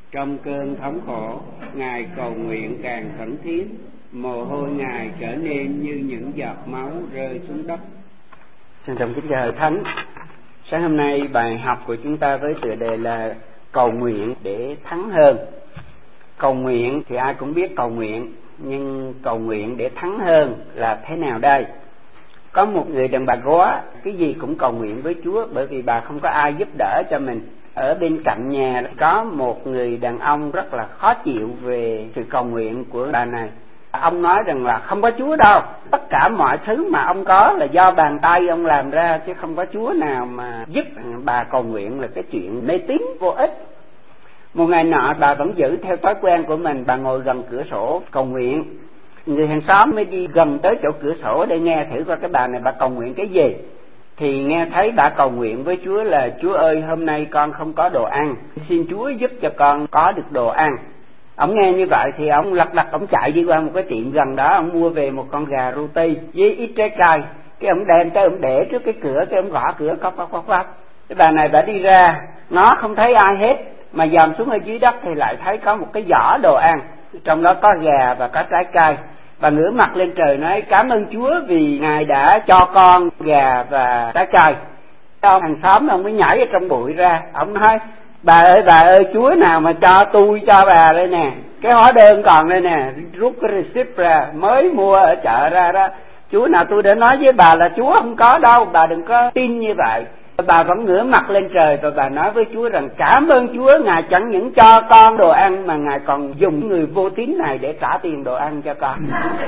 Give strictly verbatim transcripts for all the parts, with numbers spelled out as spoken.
Trong cơn thống khổ, Ngài cầu nguyện càng khẩn thiết, mồ hôi Ngài trở nên như những giọt máu rơi xuống đất. Xin trọng kính chào Hội Thánh. Sáng hôm nay bài học của chúng ta với tựa đề là cầu nguyện để thắng hơn. Cầu nguyện thì ai cũng biết cầu nguyện, nhưng cầu nguyện để thắng hơn là thế nào đây? Có một người đàn bà góa, cái gì cũng cầu nguyện với Chúa, bởi vì bà không có ai giúp đỡ cho mình. Ở bên cạnh nhà có một người đàn ông rất là khó chịu về sự cầu nguyện của bà này. Ông nói rằng là không có Chúa đâu, tất cả mọi thứ mà ông có là do bàn tay ông làm ra, chứ không có Chúa nào mà giúp bà cầu nguyện, là cái chuyện mê tín vô ích. Một ngày nọ bà vẫn giữ theo thói quen của mình, bà ngồi gần cửa sổ cầu nguyện. Người hàng xóm mới đi gần tới chỗ cửa sổ để nghe thử coi cái bà này bà cầu nguyện cái gì. Thì nghe thấy bà cầu nguyện với Chúa là: Chúa ơi, hôm nay con không có đồ ăn, xin Chúa giúp cho con có được đồ ăn. Ông nghe như vậy thì ông lật đật ông chạy đi qua một cái tiệm gần đó, ông mua về một con gà roti với ít trái cây. Cái ông đem tới ông để trước cái cửa, cái ông gõ cửa cốc cốc cốc cốc. Cái bà này bà đi ra, nó không thấy ai hết, mà dòm xuống ở dưới đất thì lại thấy có một cái giỏ đồ ăn, trong đó có gà và có trái cây. Bà ngửa mặt lên trời nói: cảm ơn Chúa vì Ngài đã cho con gà và trái cây. Ông hàng xóm ông mới nhảy ở trong bụi ra, ông nói: bà ơi bà ơi, Chúa nào mà cho tôi cho bà đây nè, cái hóa đơn còn đây nè, rút cái receipt ra, mới mua ở chợ ra đó. Chúa nào tôi đã nói với bà là Chúa không có đâu, bà đừng có tin như vậy. Bà vẫn ngửa mặt lên trời và bà nói với Chúa rằng: cảm ơn Chúa, Ngài chẳng những cho con đồ ăn mà Ngài còn dùng người vô tín này để trả tiền đồ ăn cho con.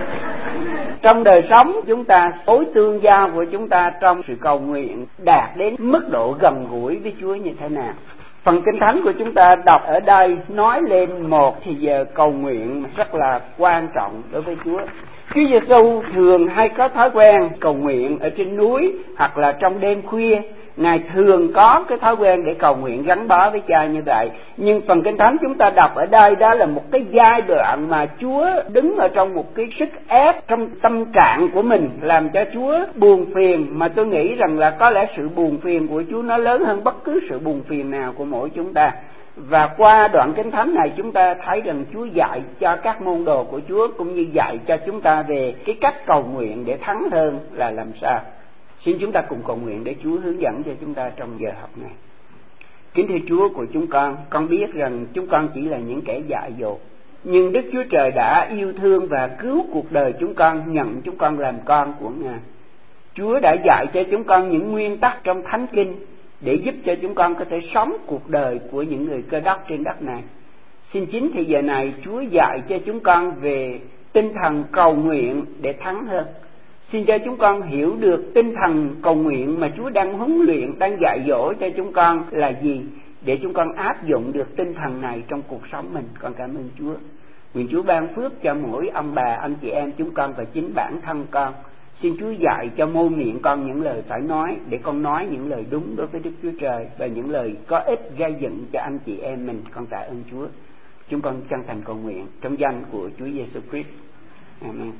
Trong đời sống chúng ta, mối tương giao của chúng ta trong sự cầu nguyện đạt đến mức độ gần gũi với Chúa như thế nào? Phần Kinh Thánh của chúng ta đọc ở đây nói lên một thì giờ cầu nguyện rất là quan trọng đối với Chúa. Chúa Giêsu thường hay có thói quen cầu nguyện ở trên núi hoặc là trong đêm khuya. Ngài thường có cái thói quen để cầu nguyện gắn bó với Cha như vậy. Nhưng phần Kinh Thánh chúng ta đọc ở đây đó là một cái giai đoạn mà Chúa đứng ở trong một cái sức ép trong tâm trạng của mình, làm cho Chúa buồn phiền. Mà tôi nghĩ rằng là có lẽ sự buồn phiền của Chúa nó lớn hơn bất cứ sự buồn phiền nào của mỗi chúng ta. Và qua đoạn Kinh Thánh này chúng ta thấy rằng Chúa dạy cho các môn đồ của Chúa, cũng như dạy cho chúng ta về cái cách cầu nguyện để thắng hơn là làm sao. Xin chúng ta cùng cầu nguyện để Chúa hướng dẫn cho chúng ta trong giờ học này. Kính thưa Chúa của chúng con, con biết rằng chúng con chỉ là những kẻ dại dột, nhưng Đức Chúa Trời đã yêu thương và cứu cuộc đời chúng con, nhận chúng con làm con của Ngài. Chúa đã dạy cho chúng con những nguyên tắc trong Thánh Kinh để giúp cho chúng con có thể sống cuộc đời của những người Cơ Đốc trên đất này. Xin chính thì giờ này Chúa dạy cho chúng con về tinh thần cầu nguyện để thắng hơn. Xin cho chúng con hiểu được tinh thần cầu nguyện mà Chúa đang huấn luyện, đang dạy dỗ cho chúng con là gì, để chúng con áp dụng được tinh thần này trong cuộc sống mình. Con cảm ơn Chúa. Nguyện Chúa ban phước cho mỗi ông bà, anh chị em chúng con và chính bản thân con. Xin Chúa dạy cho môi miệng con những lời phải nói, để con nói những lời đúng đối với Đức Chúa Trời và những lời có ích gây dựng cho anh chị em mình. Con tạ ơn Chúa. Chúng con chân thành cầu nguyện trong danh của Chúa Giêsu Christ. Amen.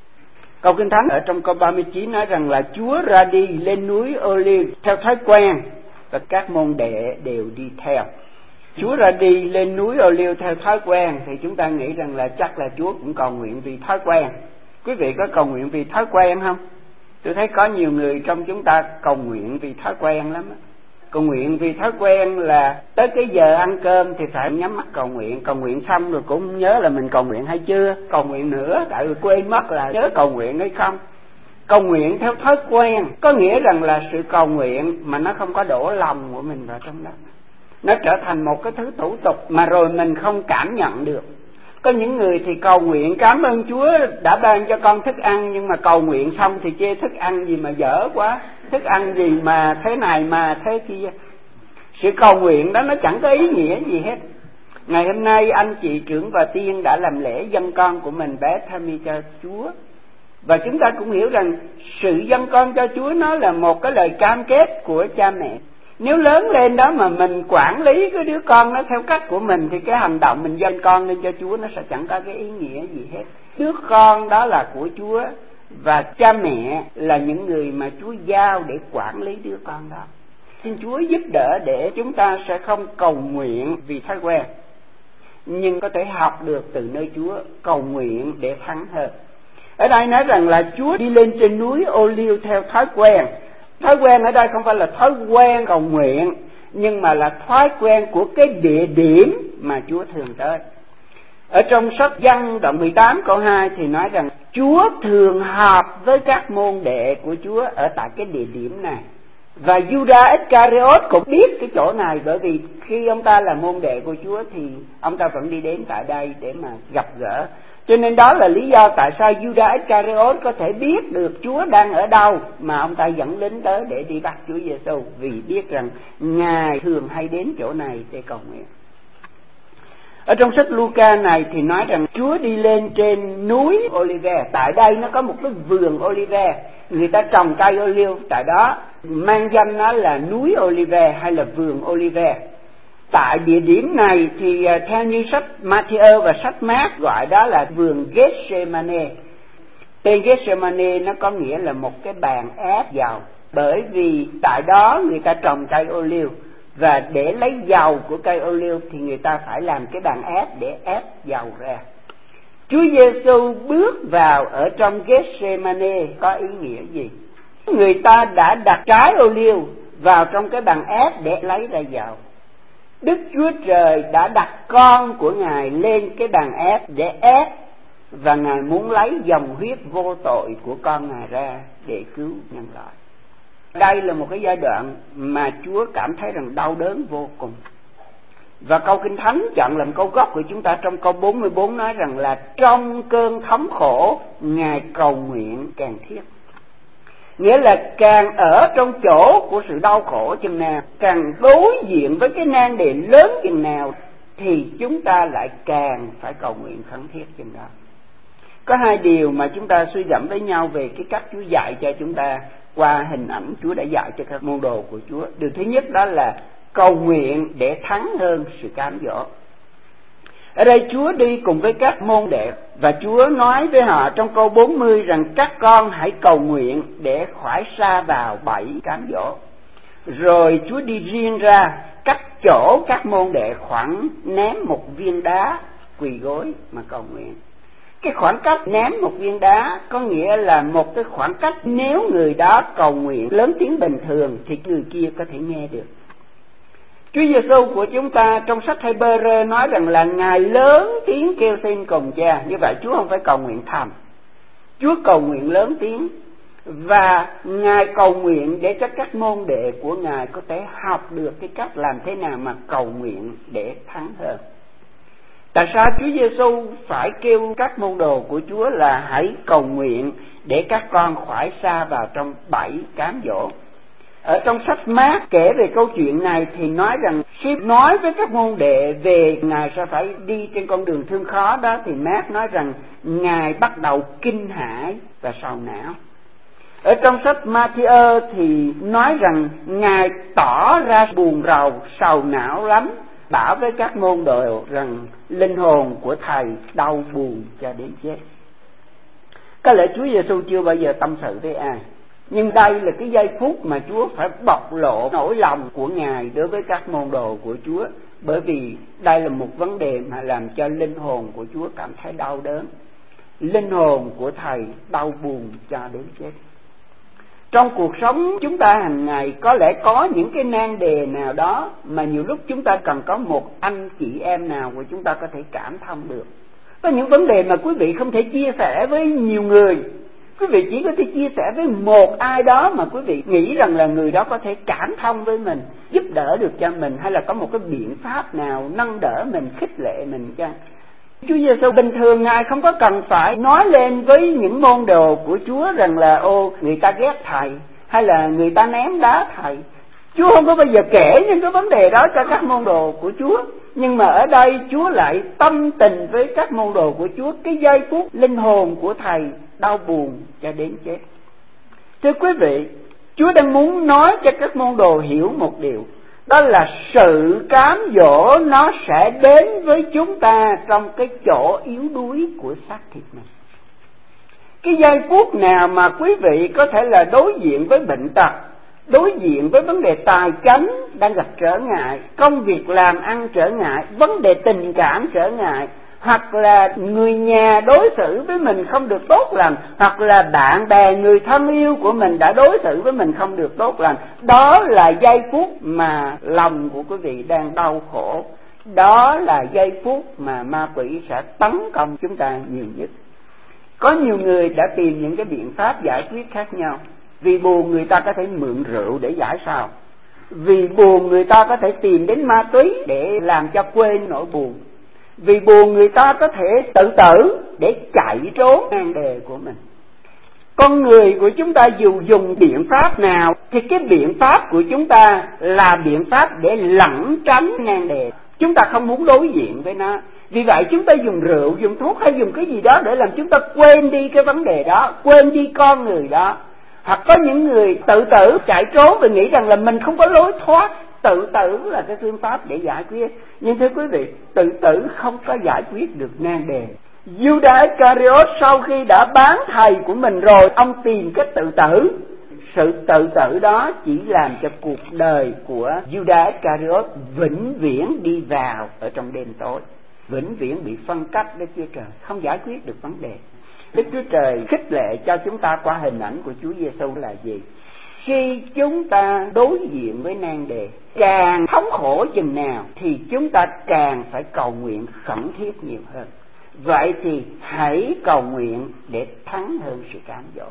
Câu Kinh Thánh ở trong câu ba mươi chín nói rằng là Chúa ra đi lên núi Ô-liu theo thói quen, và các môn đệ đều đi theo. Chúa ra đi lên núi Ô-liu theo thói quen thì chúng ta nghĩ rằng là chắc là Chúa cũng cầu nguyện vì thói quen. Quý vị có cầu nguyện vì thói quen không? Tôi thấy có nhiều người trong chúng ta cầu nguyện vì thói quen lắm. Cầu nguyện vì thói quen là tới cái giờ ăn cơm thì phải nhắm mắt cầu nguyện. Cầu nguyện xong rồi cũng nhớ là mình cầu nguyện hay chưa. Cầu nguyện nữa, tại vì quên mất là nhớ cầu nguyện hay không. Cầu nguyện theo thói quen có nghĩa rằng là sự cầu nguyện mà nó không có đổ lòng của mình vào trong đó. Nó trở thành một cái thứ thủ tục mà rồi mình không cảm nhận được. Có những người thì cầu nguyện cảm ơn Chúa đã ban cho con thức ăn, nhưng mà cầu nguyện xong thì chê thức ăn gì mà dở quá, thức ăn gì mà thế này mà thế kia. Sự cầu nguyện đó nó chẳng có ý nghĩa gì hết. Ngày hôm nay anh chị trưởng và tiên đã làm lễ dâng con của mình bé Tammy cho Chúa. Và chúng ta cũng hiểu rằng sự dâng con cho Chúa nó là một cái lời cam kết của cha mẹ. Nếu lớn lên đó mà mình quản lý cái đứa con nó theo cách của mình thì cái hành động mình dâng con lên cho Chúa nó sẽ chẳng có cái ý nghĩa gì hết. Đứa con đó là của Chúa và cha mẹ là những người mà Chúa giao để quản lý đứa con đó. Xin Chúa giúp đỡ để chúng ta sẽ không cầu nguyện vì thói quen. nhưng có thể học được từ nơi Chúa, cầu nguyện để thắng hơn. Ở đây nói rằng là Chúa đi lên trên núi Ô-liu theo thói quen. Thói quen ở đây không phải là thói quen cầu nguyện, nhưng mà là thói quen của cái địa điểm mà Chúa thường tới. Ở trong sách Giăng đoạn mười tám câu hai thì nói rằng Chúa thường họp với các môn đệ của Chúa ở tại cái địa điểm này. Và Judas Iscariot cũng biết cái chỗ này, bởi vì khi ông ta là môn đệ của Chúa thì ông ta vẫn đi đến tại đây để mà gặp gỡ. Cho nên đó là lý do tại sao Judas Iscariot có thể biết được Chúa đang ở đâu mà ông ta dẫn lính tới để đi bắt Chúa Giêsu, vì biết rằng Ngài thường hay đến chỗ này để cầu nguyện. Ở trong sách Luca này thì nói rằng Chúa đi lên trên núi Olive. Tại đây nó có một cái vườn Olive, người ta trồng cây ô liu tại đó, mang danh nó là núi Olive hay là vườn Olive. Tại địa điểm này thì theo như sách Matthew và sách Mác gọi đó là vườn Gethsemane. Tên Gethsemane nó có nghĩa là một cái bàn ép dầu, bởi vì tại đó người ta trồng cây ô liu, và để lấy dầu của cây ô liu thì người ta phải làm cái bàn ép để ép dầu ra. Chúa Giêsu bước vào ở trong Gethsemane có ý nghĩa gì? Người ta đã đặt trái ô liu vào trong cái bàn ép để lấy ra dầu. Đức Chúa Trời đã đặt con của Ngài lên cái bàn ép để ép, và Ngài muốn lấy dòng huyết vô tội của con Ngài ra để cứu nhân loại. Đây là một cái giai đoạn mà Chúa cảm thấy rằng đau đớn vô cùng. Và câu Kinh Thánh chọn làm câu gốc của chúng ta trong câu bốn mươi bốn nói rằng là trong cơn thống khổ Ngài cầu nguyện càng thiết. Nghĩa là càng ở trong chỗ của sự đau khổ chừng nào, càng đối diện với cái nan đề lớn chừng nào, thì chúng ta lại càng phải cầu nguyện khẩn thiết chừng đó. Có hai điều mà chúng ta suy gẫm với nhau về cái cách Chúa dạy cho chúng ta qua hình ảnh Chúa đã dạy cho các môn đồ của Chúa. Điều thứ nhất đó là cầu nguyện để thắng hơn sự cám dỗ. Ở đây Chúa đi cùng với các môn đệ, và Chúa nói với họ trong câu bốn mươi rằng các con hãy cầu nguyện để khỏi sa vào bẫy cám dỗ. Rồi Chúa đi riêng ra cách chỗ các môn đệ khoảng ném một viên đá, quỳ gối mà cầu nguyện. Cái khoảng cách ném một viên đá có nghĩa là một cái khoảng cách nếu người đó cầu nguyện lớn tiếng bình thường thì người kia có thể nghe được. Chúa Giêsu của chúng ta trong sách Hebrew nói rằng là Ngài lớn tiếng kêu xin cùng Cha. Như vậy Chúa không phải cầu nguyện thầm, Chúa cầu nguyện lớn tiếng, và Ngài cầu nguyện để cho các môn đệ của Ngài có thể học được cái cách làm thế nào mà cầu nguyện để thắng hơn. Tại sao Chúa Giêsu phải kêu các môn đồ của Chúa là hãy cầu nguyện để các con khỏi sa vào trong bẫy cám dỗ? Ở trong sách Mác kể về câu chuyện này thì nói rằng khi nói với các môn đệ về Ngài sẽ phải đi trên con đường thương khó đó, thì Mác nói rằng Ngài bắt đầu kinh hãi và sầu não. Ở trong sách Matthew thì nói rằng Ngài tỏ ra buồn rầu, sầu não lắm, bảo với các môn đồ rằng linh hồn của Thầy đau buồn cho đến chết. Có lẽ Chúa Giêsu chưa bao giờ tâm sự với ai, nhưng đây là cái giây phút mà Chúa phải bộc lộ nỗi lòng của Ngài đối với các môn đồ của Chúa, bởi vì đây là một vấn đề mà làm cho linh hồn của Chúa cảm thấy đau đớn. Linh hồn của Thầy đau buồn cho đến chết. Trong cuộc sống chúng ta hàng ngày có lẽ có những cái nan đề nào đó mà nhiều lúc chúng ta cần có một anh chị em nào của chúng ta có thể cảm thông được. Có những vấn đề mà quý vị không thể chia sẻ với nhiều người, quý vị chỉ có thể chia sẻ với một ai đó mà quý vị nghĩ rằng là người đó có thể cảm thông với mình, giúp đỡ được cho mình, hay là có một cái biện pháp nào nâng đỡ mình, khích lệ mình chăng? Chúa Giêsu bình thường Ngài không có cần phải nói lên với những môn đồ của Chúa rằng là ô người ta ghét Thầy, hay là người ta ném đá Thầy. Chúa không có bao giờ kể những cái vấn đề đó cho các môn đồ của Chúa. Nhưng mà ở đây Chúa lại tâm tình với các môn đồ của Chúa cái giây phút linh hồn của Thầy đau buồn cho đến chết. Thưa quý vị, Chúa đang muốn nói cho các môn đồ hiểu một điều, đó là sự cám dỗ nó sẽ đến với chúng ta trong cái chỗ yếu đuối của xác thịt mình. Cái giây phút nào mà quý vị có thể là đối diện với bệnh tật, đối diện với vấn đề tài chánh đang gặp trở ngại, công việc làm ăn trở ngại, vấn đề tình cảm trở ngại, hoặc là người nhà đối xử với mình không được tốt lành, hoặc là bạn bè người thân yêu của mình đã đối xử với mình không được tốt lành, đó là giây phút mà lòng của quý vị đang đau khổ. Đó là giây phút mà ma quỷ sẽ tấn công chúng ta nhiều nhất. Có nhiều người đã tìm những cái biện pháp giải quyết khác nhau. Vì buồn người ta có thể mượn rượu để giải sầu, vì buồn người ta có thể tìm đến ma túy để làm cho quên nỗi buồn, vì buồn người ta có thể tự tử để chạy trốn nan đề của mình. Con người của chúng ta dù dùng biện pháp nào thì cái biện pháp của chúng ta là biện pháp để lẩn tránh nan đề. Chúng ta không muốn đối diện với nó. Vì vậy chúng ta dùng rượu, dùng thuốc hay dùng cái gì đó để làm chúng ta quên đi cái vấn đề đó, quên đi con người đó. Hoặc có những người tự tử chạy trốn và nghĩ rằng là mình không có lối thoát. Tự tử là cái phương pháp để giải quyết. Nhưng thưa quý vị, tự tử không có giải quyết được nan đề. Judas Iscariot sau khi đã bán thầy của mình rồi, ông tìm cách tự tử. Sự tự tử đó chỉ làm cho cuộc đời của Judas Iscariot vĩnh viễn đi vào ở trong đêm tối, vĩnh viễn bị phân cách với Chúa Trời, không giải quyết được vấn đề. Đức Chúa Trời khích lệ cho chúng ta qua hình ảnh của Chúa Giêsu là gì? Khi chúng ta đối diện với nan đề, càng thống khổ chừng nào thì chúng ta càng phải cầu nguyện khẩn thiết nhiều hơn. Vậy thì hãy cầu nguyện để thắng hơn sự cám dỗ.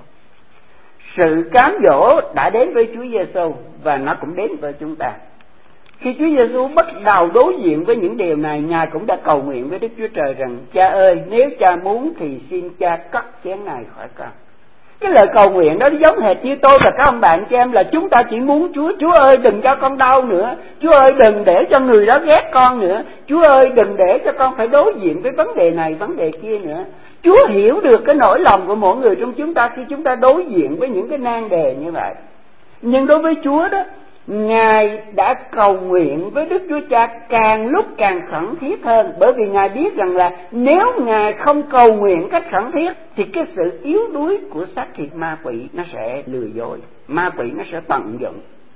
Sự cám dỗ đã đến với Chúa Giêsu và nó cũng đến với chúng ta. Khi Chúa Giêsu bắt đầu đối diện với những điều này, Ngài cũng đã cầu nguyện với Đức Chúa Trời rằng: Cha ơi, nếu Cha muốn thì xin Cha cất chén này khỏi con. Cái lời cầu nguyện đó giống hệt như tôi và các ông bạn cho em là chúng ta chỉ muốn Chúa, Chúa ơi đừng cho con đau nữa, Chúa ơi đừng để cho người đó ghét con nữa, Chúa ơi đừng để cho con phải đối diện với vấn đề này, vấn đề kia nữa. Chúa hiểu được cái nỗi lòng của mỗi người trong chúng ta khi chúng ta đối diện với những cái nan đề như vậy. Nhưng đối với Chúa đó, Ngài đã cầu nguyện với Đức Chúa Cha càng lúc càng khẩn thiết hơn, bởi vì Ngài biết rằng là nếu Ngài không cầu nguyện cách khẩn thiết thì cái sự yếu đuối của xác thịt ma quỷ nó sẽ lừa dối, ma quỷ nó sẽ tận dụng.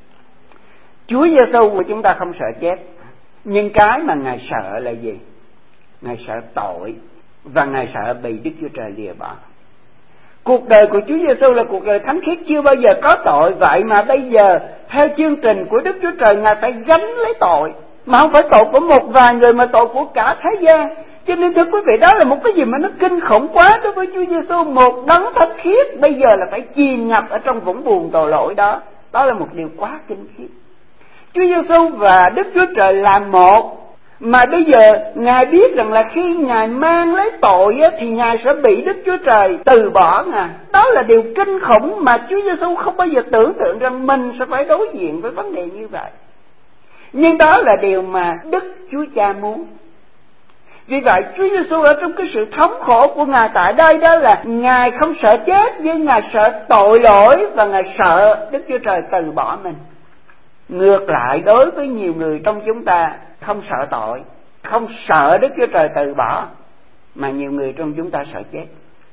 Chúa Giêsu của chúng ta không sợ chết, nhưng cái mà Ngài sợ là gì? Ngài sợ tội và Ngài sợ bị Đức Chúa Trời lìa bỏ. Cuộc đời của Chúa Giêsu là cuộc đời thánh khiết, chưa bao giờ có tội, vậy mà bây giờ theo chương trình của Đức Chúa Trời, Ngài phải gánh lấy tội, mà không phải tội của một vài người mà tội của cả thế gian. Cho nên thưa quý vị, đó là một cái gì mà nó kinh khủng quá đối với Chúa Giêsu, một đấng thánh khiết bây giờ là phải chìm ngập ở trong vũng buồn tội lỗi đó. Đó là một điều quá kinh khiếp. Chúa Giêsu và Đức Chúa Trời là một, mà bây giờ Ngài biết rằng là khi Ngài mang lấy tội á, thì Ngài sẽ bị Đức Chúa Trời từ bỏ Ngài. Đó là điều kinh khủng mà Chúa Giêsu không bao giờ tưởng tượng rằng mình sẽ phải đối diện với vấn đề như vậy. Nhưng đó là điều mà Đức Chúa Cha muốn. Vì vậy Chúa Giêsu ở trong cái sự thống khổ của Ngài tại đây đó là Ngài không sợ chết, nhưng Ngài sợ tội lỗi và Ngài sợ Đức Chúa Trời từ bỏ mình. Ngược lại, đối với nhiều người trong chúng ta không sợ tội, không sợ Đức Chúa Trời từ bỏ, mà nhiều người trong chúng ta sợ chết.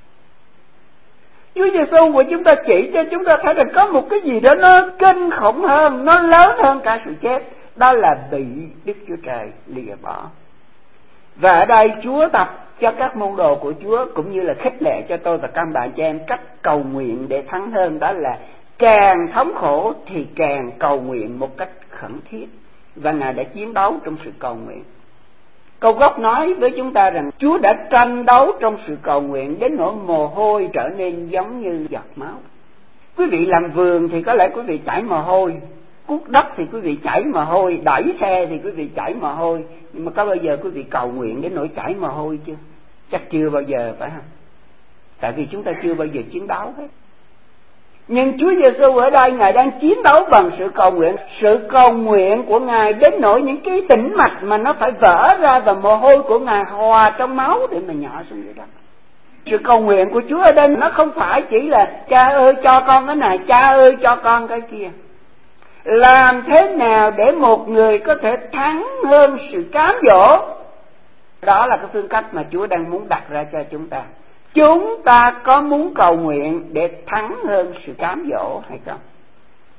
Chúa Giêsu của chúng ta chỉ cho chúng ta thấy rằng có một cái gì đó nó kinh khủng hơn, nó lớn hơn cả sự chết, đó là bị Đức Chúa Trời lìa bỏ. Và ở đây Chúa tập cho các môn đồ của Chúa cũng như là khích lệ cho tôi và các bạn cho em cách cầu nguyện để thắng hơn, đó là càng thống khổ thì càng cầu nguyện một cách khẩn thiết. Và Ngài đã chiến đấu trong sự cầu nguyện. Câu gốc nói với chúng ta rằng Chúa đã tranh đấu trong sự cầu nguyện đến nỗi mồ hôi trở nên giống như giọt máu. Quý vị làm vườn thì có lẽ quý vị chảy mồ hôi, cuốc đất thì quý vị chảy mồ hôi, đẩy xe thì quý vị chảy mồ hôi. Nhưng mà có bao giờ quý vị cầu nguyện đến nỗi chảy mồ hôi chưa? Chắc chưa bao giờ, phải không? Tại vì chúng ta chưa bao giờ chiến đấu hết. Nhưng Chúa Giêsu ở đây Ngài đang chiến đấu bằng sự cầu nguyện. Sự cầu nguyện của Ngài đến nỗi những cái tĩnh mạch mà nó phải vỡ ra và mồ hôi của Ngài hòa trong máu để mà nhỏ xuống dưới đất. Sự cầu nguyện của Chúa ở đây nó không phải chỉ là Cha ơi cho con cái này, Cha ơi cho con cái kia. Làm thế nào để một người có thể thắng hơn sự cám dỗ? Đó là cái phương cách mà Chúa đang muốn đặt ra cho chúng ta. Chúng ta có muốn cầu nguyện để thắng hơn sự cám dỗ hay không?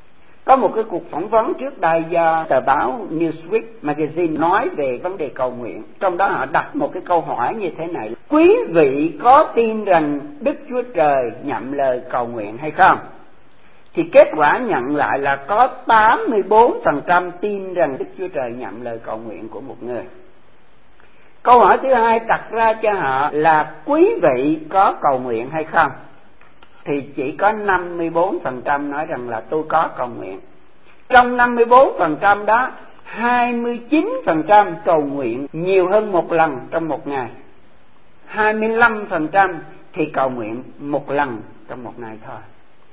Có một cái cuộc phỏng vấn trước đây do tờ báo Newsweek Magazine nói về vấn đề cầu nguyện. Trong đó họ đặt một cái câu hỏi như thế này: quý vị có tin rằng Đức Chúa Trời nhậm lời cầu nguyện hay không? Thì kết quả nhận lại là có tám mươi tư phần trăm tin rằng Đức Chúa Trời nhậm lời cầu nguyện của một người. Câu hỏi thứ hai đặt ra cho họ là quý vị có cầu nguyện hay không? Thì chỉ có năm mươi tư phần trăm nói rằng là tôi có cầu nguyện. Trong năm mươi tư phần trăm đó, hai mươi chín phần trăm cầu nguyện nhiều hơn một lần trong một ngày. hai mươi lăm phần trăm thì cầu nguyện một lần trong một ngày thôi.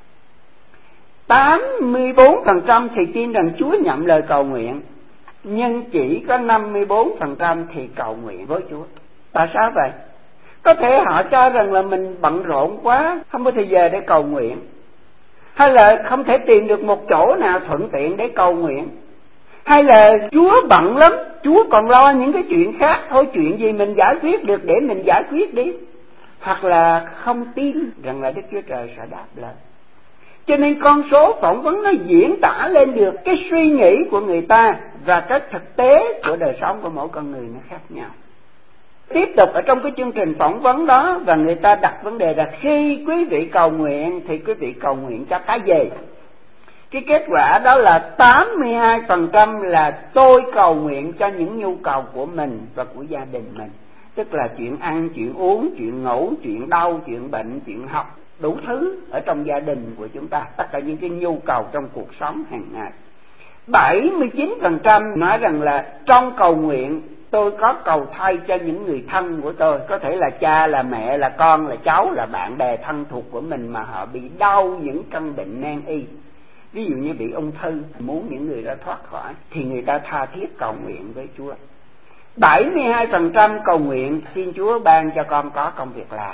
tám mươi tư phần trăm thì tin rằng Chúa nhậm lời cầu nguyện, nhưng chỉ có năm mươi tư phần trăm thì cầu nguyện với Chúa. Tại sao vậy? Có thể họ cho rằng là mình bận rộn quá, không có thời giờ để cầu nguyện, hay là không thể tìm được một chỗ nào thuận tiện để cầu nguyện, hay là Chúa bận lắm, Chúa còn lo những cái chuyện khác, thôi chuyện gì mình giải quyết được để mình giải quyết đi, hoặc là không tin rằng là Đức Chúa Trời sẽ đáp lời. Cho nên con số phỏng vấn nó diễn tả lên được cái suy nghĩ của người ta và cái thực tế của đời sống của mỗi con người nó khác nhau. Tiếp tục ở trong cái chương trình phỏng vấn đó, và người ta đặt vấn đề là khi quý vị cầu nguyện thì quý vị cầu nguyện cho cái gì? Cái kết quả đó là tám mươi hai phần trăm là tôi cầu nguyện cho những nhu cầu của mình và của gia đình mình. Tức là chuyện ăn, chuyện uống, chuyện ngủ, chuyện đau, chuyện bệnh, chuyện học, đủ thứ ở trong gia đình của chúng ta, tất cả những cái nhu cầu trong cuộc sống hàng ngày. bảy mươi chín phần trăm nói rằng là trong cầu nguyện tôi có cầu thay cho những người thân của tôi, có thể là cha, là mẹ, là con, là cháu, là bạn bè thân thuộc của mình mà họ bị đau những căn bệnh nan y. Ví dụ như bị ung thư, muốn những người đó thoát khỏi thì người ta tha thiết cầu nguyện với Chúa. bảy mươi hai phần trăm cầu nguyện xin Chúa ban cho con có công việc làm.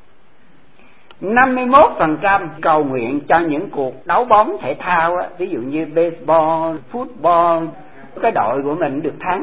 năm mươi mốt phần trăm cầu nguyện cho những cuộc đấu bóng thể thao, ví dụ như baseball, football, cái đội của mình được thắng.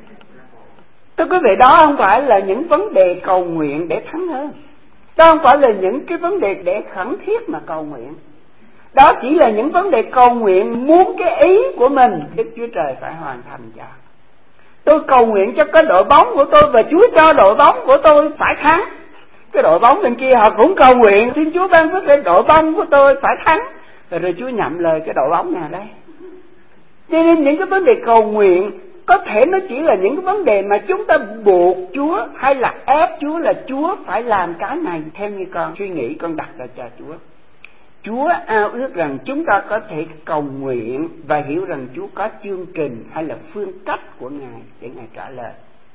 Thưa quý vị, đó không phải là những vấn đề cầu nguyện để thắng hơn, đó không phải là những cái vấn đề để khẩn thiết mà cầu nguyện. Đó chỉ là những vấn đề cầu nguyện muốn cái ý của mình Đức Chúa Trời phải hoàn thành cho. Tôi cầu nguyện cho cái đội bóng của tôi và Chúa cho đội bóng của tôi phải thắng. Cái đội bóng bên kia họ cũng cầu nguyện xin Chúa ban phước để đội bóng của tôi phải thắng. Rồi, rồi Chúa nhậm lời cái đội bóng nào đây? Cho nên những cái vấn đề cầu nguyện có thể nó chỉ là những cái vấn đề mà chúng ta buộc Chúa hay là ép Chúa là Chúa phải làm cái này theo như con suy nghĩ, con đặt ra cho Chúa. Chúa ao ước rằng chúng ta có thể cầu nguyện và hiểu rằng Chúa có chương trình hay là phương cách của Ngài để Ngài trả lời.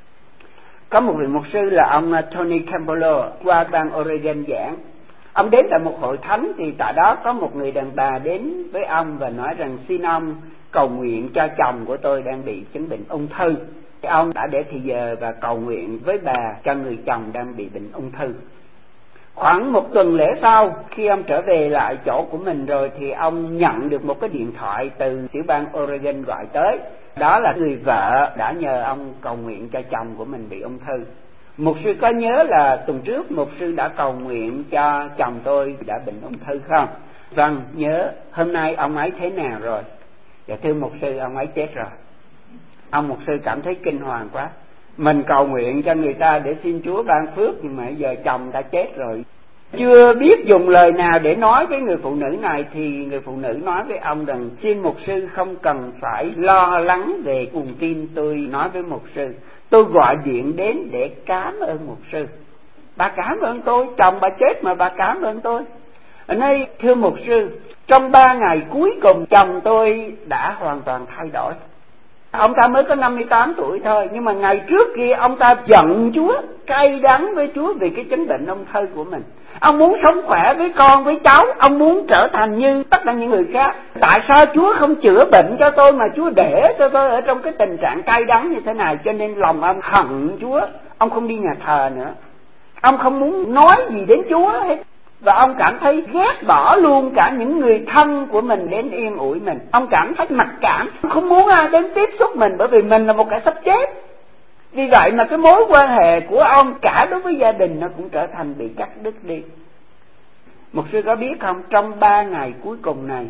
Có một vị mục sư là ông Tony Campbell qua bang Oregon giảng. Ông đến tại một hội thánh thì tại đó có một người đàn bà đến với ông và nói rằng xin ông cầu nguyện cho chồng của tôi đang bị chứng bệnh ung thư. Thì ông đã để thì giờ và cầu nguyện với bà cho người chồng đang bị bệnh ung thư. Khoảng một tuần lễ sau, khi ông trở về lại chỗ của mình rồi thì ông nhận được một cái điện thoại từ tiểu bang Oregon gọi tới. Đó là người vợ đã nhờ ông cầu nguyện cho chồng của mình bị ung thư. Mục sư có nhớ là tuần trước mục sư đã cầu nguyện cho chồng tôi đã bệnh ung thư không? Vâng, nhớ. Hôm nay ông ấy thế nào rồi? Dạ thưa mục sư, ông ấy chết rồi. Ông mục sư cảm thấy kinh hoàng quá. Mình cầu nguyện cho người ta để xin Chúa ban phước, nhưng mà giờ chồng đã chết rồi. Chưa biết dùng lời nào để nói với người phụ nữ này thì người phụ nữ nói với ông rằng xin mục sư không cần phải lo lắng về nguồn tin tôi nói với mục sư. Tôi gọi điện đến để cảm ơn mục sư. Bà cảm ơn tôi, chồng bà chết mà bà cảm ơn tôi. Ở đây thưa mục sư, trong ba ngày cuối cùng chồng tôi đã hoàn toàn thay đổi. Ông ta mới có năm mươi tám tuổi thôi, nhưng mà ngày trước kia ông ta giận Chúa, cay đắng với Chúa vì cái chứng bệnh ung thư của mình. Ông muốn sống khỏe với con, với cháu, ông muốn trở thành như tất cả những người khác. Tại sao Chúa không chữa bệnh cho tôi mà Chúa để cho tôi ở trong cái tình trạng cay đắng như thế này? Cho nên lòng ông hận Chúa, ông không đi nhà thờ nữa, ông không muốn nói gì đến Chúa hết. Và ông cảm thấy ghét bỏ luôn cả những người thân của mình đến yên ủi mình. Ông cảm thấy mặc cảm, không muốn ai đến tiếp xúc mình, bởi vì mình là một kẻ sắp chết. Vì vậy mà cái mối quan hệ của ông cả đối với gia đình nó cũng trở thành bị cắt đứt đi. Mục sư có biết không, trong ba ngày cuối cùng này,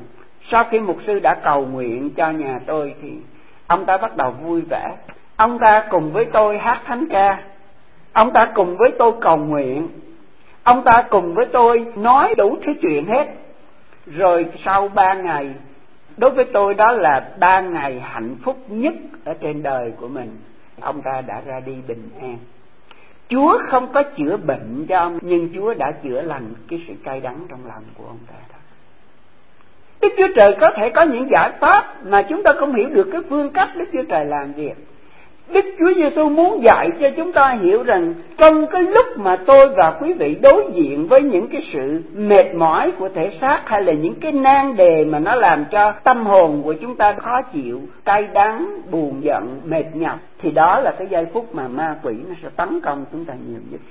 Sau khi mục sư đã cầu nguyện cho nhà tôi thì ông ta bắt đầu vui vẻ. Ông ta cùng với tôi hát thánh ca, ông ta cùng với tôi cầu nguyện, ông ta cùng với tôi nói đủ thứ chuyện hết. Rồi sau ba ngày, đối với tôi đó là ba ngày hạnh phúc nhất ở trên đời của mình, ông ta đã ra đi bình an. Chúa không có chữa bệnh cho ông, nhưng Chúa đã chữa lành cái sự cay đắng trong lòng của ông ta đó. Đức Chúa Trời có thể có những giải pháp mà chúng ta không hiểu được cái phương cách Đức Chúa Trời làm việc. Đức Chúa Giêsu muốn dạy cho chúng ta hiểu rằng trong cái lúc mà tôi và quý vị đối diện với những cái sự mệt mỏi của thể xác, hay là những cái nan đề mà nó làm cho tâm hồn của chúng ta khó chịu, cay đắng, buồn giận, mệt nhọc, thì đó là cái giây phút mà ma quỷ nó sẽ tấn công chúng ta nhiều nhất.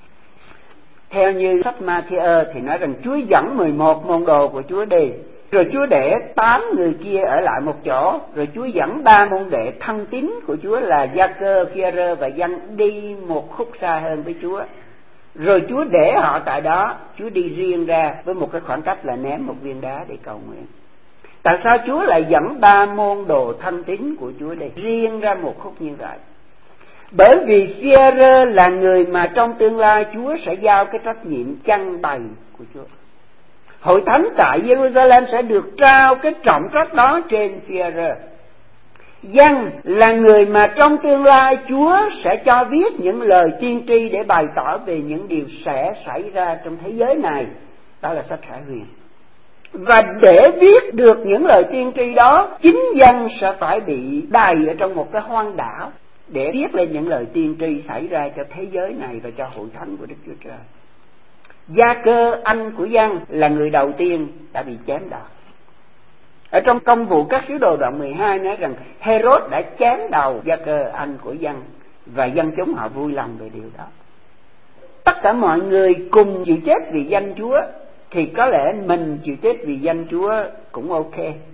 Theo như sách Ma-thi-ơ thì nói rằng Chúa dẫn mười một môn đồ của Chúa đi, rồi Chúa để tám người kia ở lại một chỗ, rồi Chúa dẫn ba môn đệ thân tín của Chúa là Gia-cơ, Phi-e-rơ và Giăng đi một khúc xa hơn với Chúa. Rồi Chúa để họ tại đó, Chúa đi riêng ra với một cái khoảng cách là ném một viên đá để cầu nguyện. Tại sao Chúa lại dẫn ba môn đồ thân tín của Chúa đi riêng ra một khúc như vậy? Bởi vì Phi-e-rơ là người mà trong tương lai Chúa sẽ giao cái trách nhiệm chăn bày của Chúa. Hội thánh tại Jerusalem sẽ được trao cái trọng trách đó trên Phi-e-rơ. Giăng là người mà trong tương lai Chúa sẽ cho viết những lời tiên tri để bày tỏ về những điều sẽ xảy ra trong thế giới này, đó là sách Khải Huyền. Và để viết được những lời tiên tri đó, chính Giăng sẽ phải bị đầy ở trong một cái hoang đảo để viết lên những lời tiên tri xảy ra cho thế giới này và cho hội thánh của Đức Chúa Trời. Gia-cơ, anh của Giăng, là người đầu tiên đã bị chém đầu. Ở trong Công vụ các sứ đồ đoạn mười hai nói rằng Hê-rốt đã chém đầu Gia-cơ, anh của Giăng, và dân chúng họ vui lòng về điều đó. Tất cả mọi người cùng chịu chết vì danh Chúa, thì có lẽ mình chịu chết vì danh Chúa cũng ok.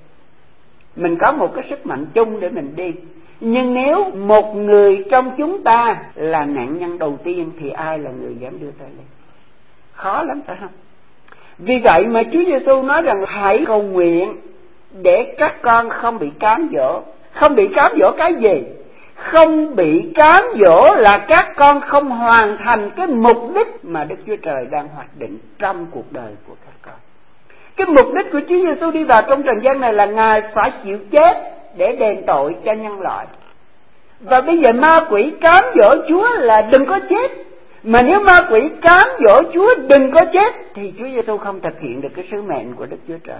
Mình có một cái sức mạnh chung để mình đi. Nhưng nếu một người trong chúng ta là nạn nhân đầu tiên thì ai là người dám đưa tay lên? Khó lắm phải không? Vì vậy mà Chúa Giêsu nói rằng hãy cầu nguyện để các con không bị cám dỗ. Không bị cám dỗ cái gì? Không bị cám dỗ là các con không hoàn thành cái mục đích mà Đức Chúa Trời đang hoạch định trong cuộc đời của các con. Cái mục đích của Chúa Giêsu đi vào trong trần gian này là Ngài phải chịu chết để đền tội cho nhân loại. Và bây giờ ma quỷ cám dỗ Chúa là đừng có chết. Mà nếu ma quỷ cám dỗ Chúa đừng có chết thì Chúa Giêsu không thực hiện được cái sứ mệnh của Đức Chúa Trời.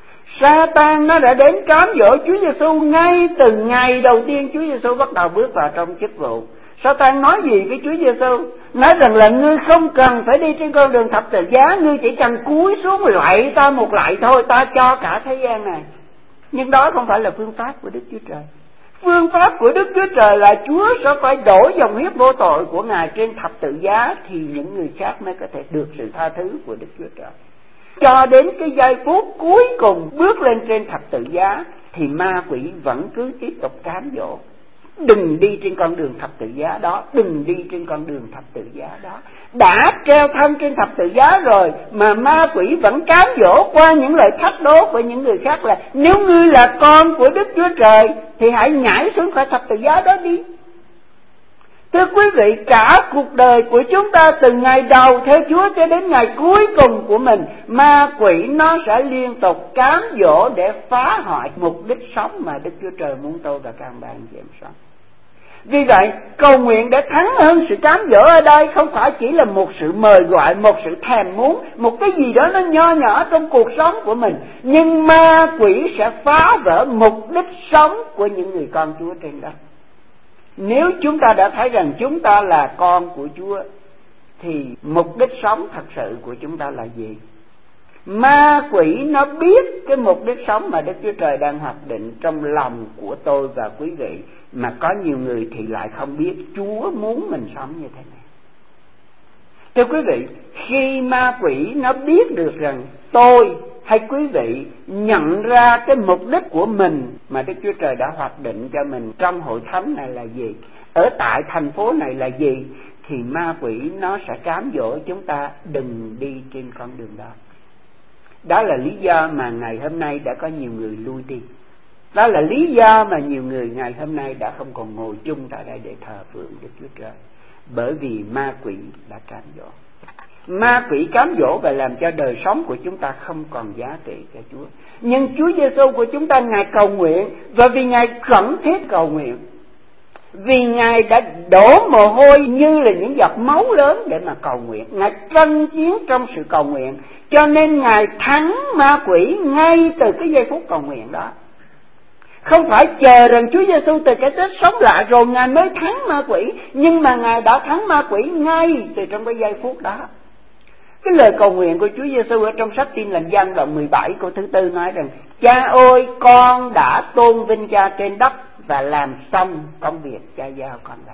Sa-tan nó đã đến cám dỗ Chúa Giêsu ngay từ ngày đầu tiên Chúa Giêsu bắt đầu bước vào trong chức vụ. Sa-tan nói gì với Chúa Giêsu? Nói rằng là ngươi không cần phải đi trên con đường thập tự giá, ngươi chỉ cần cúi xuống lạy ta một lạy thôi, ta cho cả thế gian này. Nhưng đó không phải là phương pháp của Đức Chúa Trời. Phương pháp của Đức Chúa Trời là Chúa sẽ phải đổ dòng huyết vô tội của Ngài trên thập tự giá thì những người khác mới có thể được sự tha thứ của Đức Chúa Trời. Cho đến cái giây phút cuối cùng bước lên trên thập tự giá thì ma quỷ vẫn cứ tiếp tục cám dỗ. Đừng đi trên con đường thập tự giá đó, đừng đi trên con đường thập tự giá đó. Đã treo thân trên thập tự giá rồi mà ma quỷ vẫn cám dỗ qua những lời thách đố của những người khác là nếu ngươi là con của Đức Chúa Trời thì hãy nhảy xuống khỏi thập tự giá đó đi. Thưa quý vị, cả cuộc đời của chúng ta từ ngày đầu theo Chúa cho đến ngày cuối cùng của mình, ma quỷ nó sẽ liên tục cám dỗ để phá hoại mục đích sống mà Đức Chúa Trời muốn tôi và các bạn chị em sống. Vì vậy, cầu nguyện để thắng hơn sự cám dỗ ở đây không phải chỉ là một sự mời gọi, một sự thèm muốn, một cái gì đó nó nho nhỏ trong cuộc sống của mình. Nhưng ma quỷ sẽ phá vỡ mục đích sống của những người con Chúa trên đất. Nếu chúng ta đã thấy rằng chúng ta là con của Chúa thì mục đích sống thật sự của chúng ta là gì? Ma quỷ nó biết cái mục đích sống mà Đức Chúa Trời đang hoạch định trong lòng của tôi và quý vị, mà có nhiều người thì lại không biết Chúa muốn mình sống như thế này. Thưa quý vị, khi ma quỷ nó biết được rằng tôi hay quý vị nhận ra cái mục đích của mình mà Đức Chúa Trời đã hoạch định cho mình trong hội thánh này là gì, ở tại thành phố này là gì, thì ma quỷ nó sẽ cám dỗ chúng ta đừng đi trên con đường đó. Đó là lý do mà ngày hôm nay đã có nhiều người lui đi. Đó là lý do mà nhiều người ngày hôm nay đã không còn ngồi chung tại đây để thờ phượng Đức Chúa Trời. Bởi vì ma quỷ đã cám dỗ. Ma quỷ cám dỗ và làm cho đời sống của chúng ta không còn giá trị cho Chúa. Nhưng Chúa Giêsu của chúng ta, Ngài cầu nguyện, và vì Ngài khẩn thiết cầu nguyện, vì Ngài đã đổ mồ hôi như là những giọt máu lớn để mà cầu nguyện. Ngài tranh chiến trong sự cầu nguyện, cho nên Ngài thắng ma quỷ ngay từ cái giây phút cầu nguyện đó. Không phải chờ rằng Chúa Giêsu từ cái chết sống lại rồi Ngài mới thắng ma quỷ, nhưng mà Ngài đã thắng ma quỷ ngay từ trong cái giây phút đó. Cái lời cầu nguyện của Chúa Giêsu ở trong sách Tin Lành Giăng đoạn mười bảy câu thứ tư nói rằng: Cha ơi, con đã tôn vinh Cha trên đất và làm xong công việc Cha giao con làm.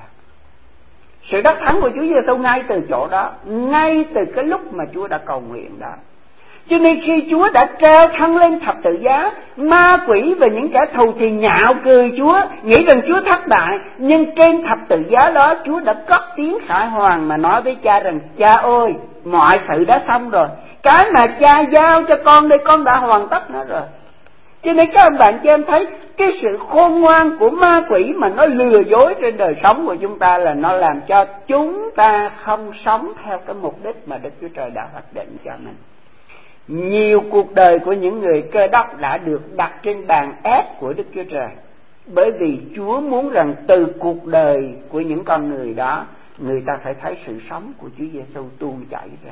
Sự đắc thắng của Chúa Giêsu ngay từ chỗ đó, ngay từ cái lúc mà Chúa đã cầu nguyện đó. Cho nên khi Chúa đã treo thân lên thập tự giá, ma quỷ và những kẻ thù thì nhạo cười Chúa, nghĩ rằng Chúa thất bại. Nhưng trên thập tự giá đó, Chúa đã cất tiếng khải hoàn mà nói với Cha rằng: Cha ơi, mọi sự đã xong rồi. Cái mà Cha giao cho con đây, con đã hoàn tất nó rồi. Cho nên các bạn cho em thấy cái sự khôn ngoan của ma quỷ mà nó lừa dối trên đời sống của chúng ta là nó làm cho chúng ta không sống theo cái mục đích mà Đức Chúa Trời đã hoạch định cho mình. Nhiều cuộc đời của những người Cơ Đốc đã được đặt trên bàn ép của Đức Chúa Trời, bởi vì Chúa muốn rằng từ cuộc đời của những con người đó, người ta phải thấy sự sống của Chúa Giêsu tuôn chảy ra.